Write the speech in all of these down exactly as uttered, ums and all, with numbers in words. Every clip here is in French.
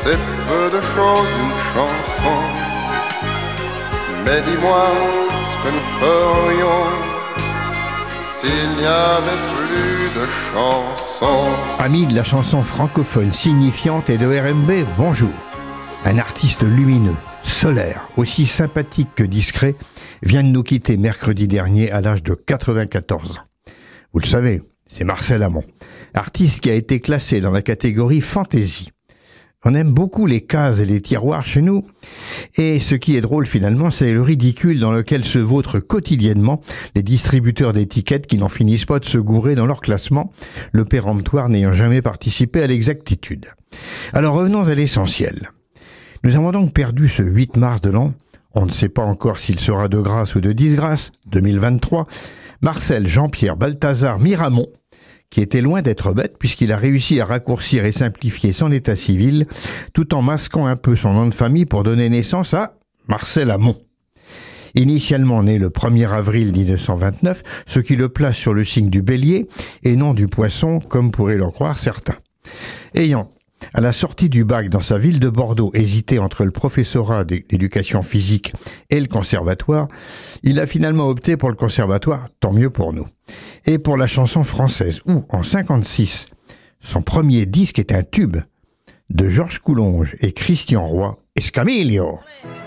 c'est peu de choses une chanson. Mais dis-moi ce que nous ferions s'il n'y avait plus de chansons. Amis de la chanson francophone signifiante et de R M B, bonjour. Un artiste lumineux, solaire, aussi sympathique que discret, vient de nous quitter mercredi dernier à l'âge de quatre-vingt-quatorze ans. Vous le savez, c'est Marcel Amont, artiste qui a été classé dans la catégorie Fantasy. On aime beaucoup les cases et les tiroirs chez nous, et ce qui est drôle finalement, c'est le ridicule dans lequel se vautrent quotidiennement les distributeurs d'étiquettes qui n'en finissent pas de se gourer dans leur classement, le péremptoire n'ayant jamais participé à l'exactitude. Alors revenons à l'essentiel. Nous avons donc perdu ce huit mars de l'an, on ne sait pas encore s'il sera de grâce ou de disgrâce, deux mille vingt-trois, Marcel Jean-Pierre Balthazar Miramont, qui était loin d'être bête puisqu'il a réussi à raccourcir et simplifier son état civil tout en masquant un peu son nom de famille pour donner naissance à Marcel Amont. Initialement né le premier avril dix-neuf cent vingt-neuf, ce qui le place sur le signe du bélier et non du poisson comme pourraient le croire certains. Ayant, à la sortie du bac dans sa ville de Bordeaux, hésité entre le professorat d'éducation physique et le conservatoire, il a finalement opté pour le conservatoire, tant mieux pour nous. Et pour la chanson française, où, en cinquante-six, son premier disque est un tube de Georges Coulonge et Christian Roy, Escamillo.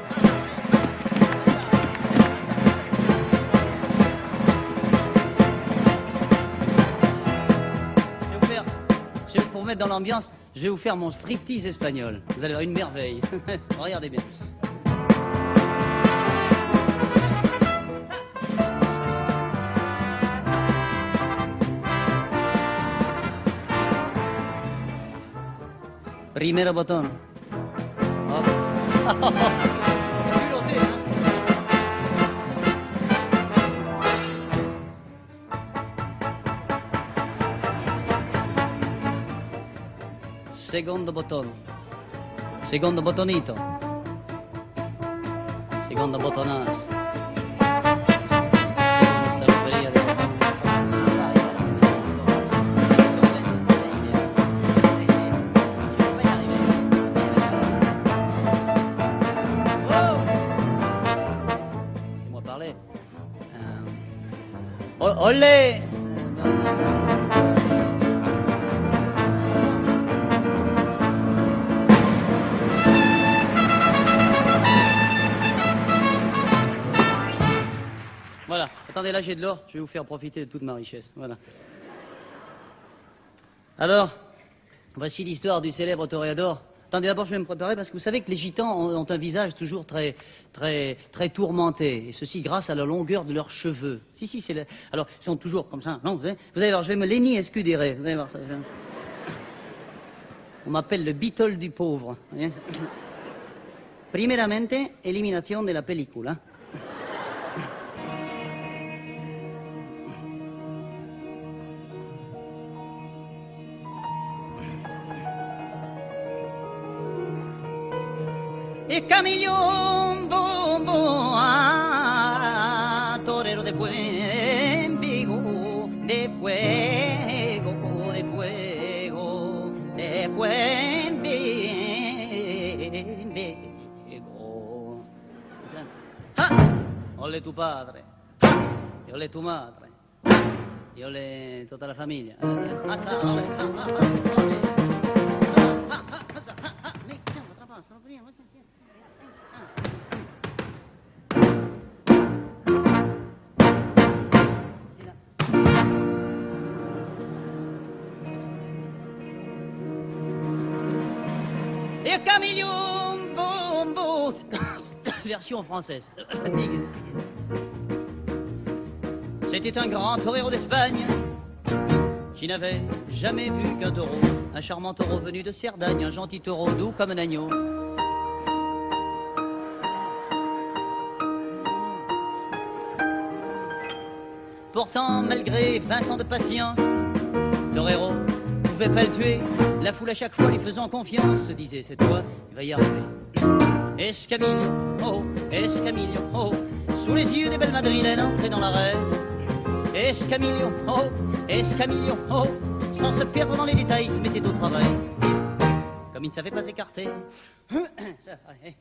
Pour mettre dans l'ambiance, je vais vous faire mon striptease espagnol. Vous allez voir une merveille. Regardez bien. Primero botón. Oh. Secondo bottone, secondo bottonito, secondo bottonazo, secondo salveria di Laissez-moi parler. Euh... Olé! Voilà, attendez, là j'ai de l'or, je vais vous faire profiter de toute ma richesse, voilà. Alors, voici l'histoire du célèbre toréador. Attendez, d'abord je vais me préparer parce que vous savez que les gitans ont, ont un visage toujours très, très, très tourmenté, et ceci grâce à la longueur de leurs cheveux. Si, si, c'est la... Alors, ils sont toujours comme ça, non, vous allez, vous allez voir, je vais me Lenny escudere, vous allez voir ça. On m'appelle le Beatle du pauvre. Voyez. Primeramente, elimination de la pellicula. Escamillo, bom, bom, ah, torero de fuego, de fuego, de fuego, de fuego. Ah, ole tu padre, y ole tu madre, y ole toda la familia. Ah, sa, ole, ah, ah, ah, ole. Escamillo, bom, bom. Version française. C'était un grand torero d'Espagne qui n'avait jamais vu qu'un taureau, un charmant taureau venu de Cerdagne, un gentil taureau doux comme un agneau. Pourtant, malgré vingt ans de patience, torero pouvait pas le tuer. La foule à chaque fois lui faisant confiance se disait cette fois il va y arriver. Escamillo, oh, Escamillo, oh, sous les yeux des belles madrilènes entrées dans l'arène. Escamillo, oh, Escamillo, oh, sans se perdre dans les détails, il se mettait au travail. comme il ne savait pas écarter. Ça, allez.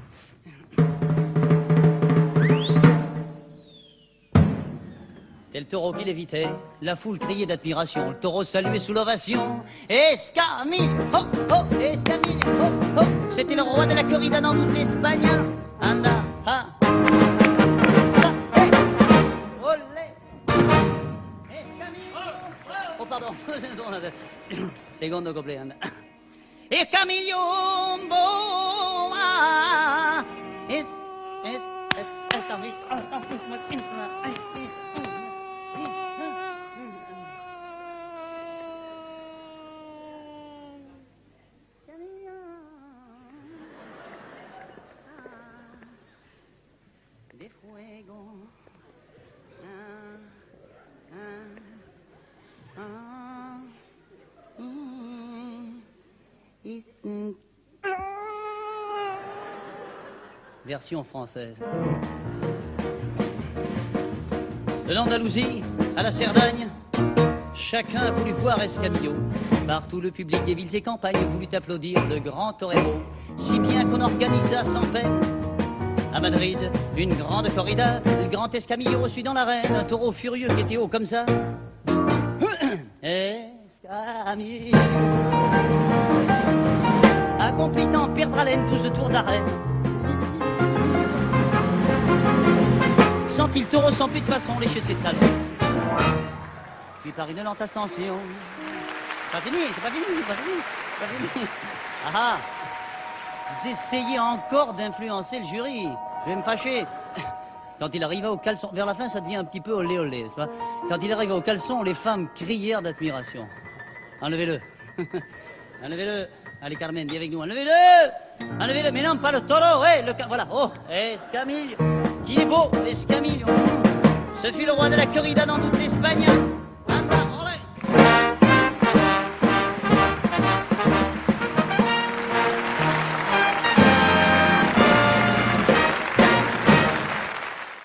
Tel taureau qui l'évitait, la foule criait d'admiration, le taureau saluait sous l'ovation. Escamille, oh, oh, Escamille, oh, oh, c'était le roi de la corrida dans toute l'Espagne. Anda, ah, ah, hey, olé, Escamille, oh, pardon, secondo couplet, anda. Escamillo, boa, es, es, es, Escamille, ah, ah, ah, de fuego. Ah, ah, ah, mm, is- mm. Version française. De l'Andalousie à la Cerdagne, chacun a voulu voir Escamillo. Partout le public des villes et campagnes voulut applaudir le grand torero, si bien qu'on organisa sans peine à Madrid une grande corrida. Le grand Escamillo reçut dans l'arène un taureau furieux qui était haut comme ça. Escamillo accomplit en perdre haleine douze tours d'arène. Sentit le taureau sans plus de façon lécher ses talons. Puis par une lente ascension. C'est pas fini, c'est pas fini, c'est pas fini, c'est pas fini. Ah ah, vous essayez encore d'influencer le jury. Je vais me fâcher. Quand il arriva au caleçon, vers la fin ça devient un petit peu olé olé, n'est-ce pas? Quand il arriva au caleçon, les femmes crièrent d'admiration. Enlevez-le. Enlevez-le. Allez Carmen, viens avec nous. Enlevez-le. Enlevez-le. Mais non, pas le taureau. Eh, le ca- voilà. Oh, Escamillo. Qui est beau, Escamillo. Ce fut le roi de la corrida dans toute l'Espagne.